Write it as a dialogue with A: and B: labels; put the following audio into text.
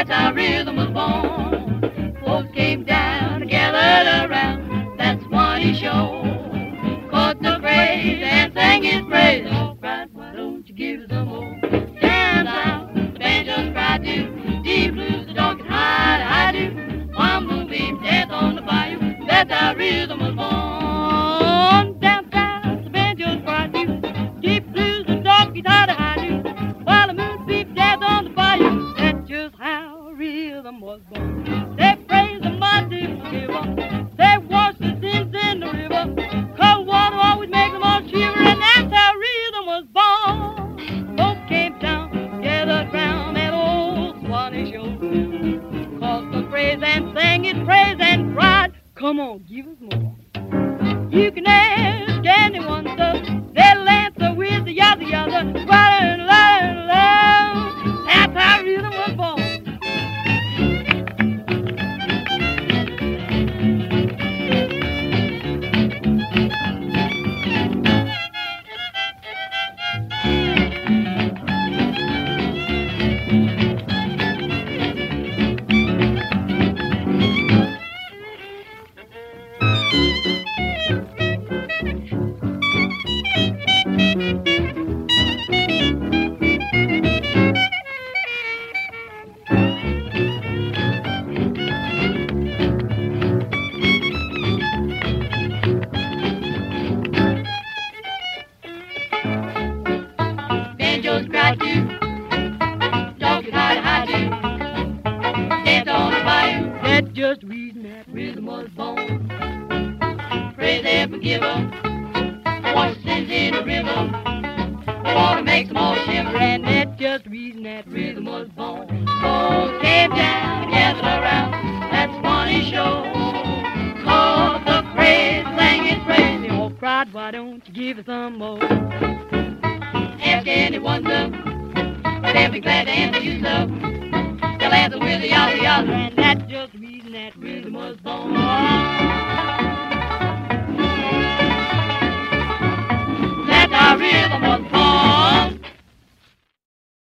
A: That's how rhythm was born. Folks came down, gathered around that Swanee show. Caught the craze and sang his praise. Oh, right, why don't you give us some more? Down south, the banjos cry too. Deep blues, the dog is high do. One moonbeam, death on the bayou. That's how rhythm was born. Down south, the banjos cry too. Deep blues, the dog is high do. While the moonbeam, death on the bayou. That's just how rhythm was born. They praise the mighty forgiver. They wash the sins in the river. Cold water always makes them all shiver, and that's how rhythm was born. Folks came down, gathered round that old Swanee show. Caught the praise and sang his praise and cried, come on, give us more. You can ask anyone, sir. They'll answer with the yada yada. Right, that's how rhythm was born. Banjos cry too, dogs high too. Dance on the bayou, that's just the reason that rhythm was born. Praise their forgiver, wash sins in the river. The water makes them all shiver, and that's just the reason that rhythm was born. Folks came down, gathered around that Swanee show. Caught the praise, sang his praise. They all cried, why don't you give us some more? Ask anyone, sir, they'll be glad to answer you, sir. They'll answer with a yada yada, and that's just the reason that rhythm was born. That's how rhythm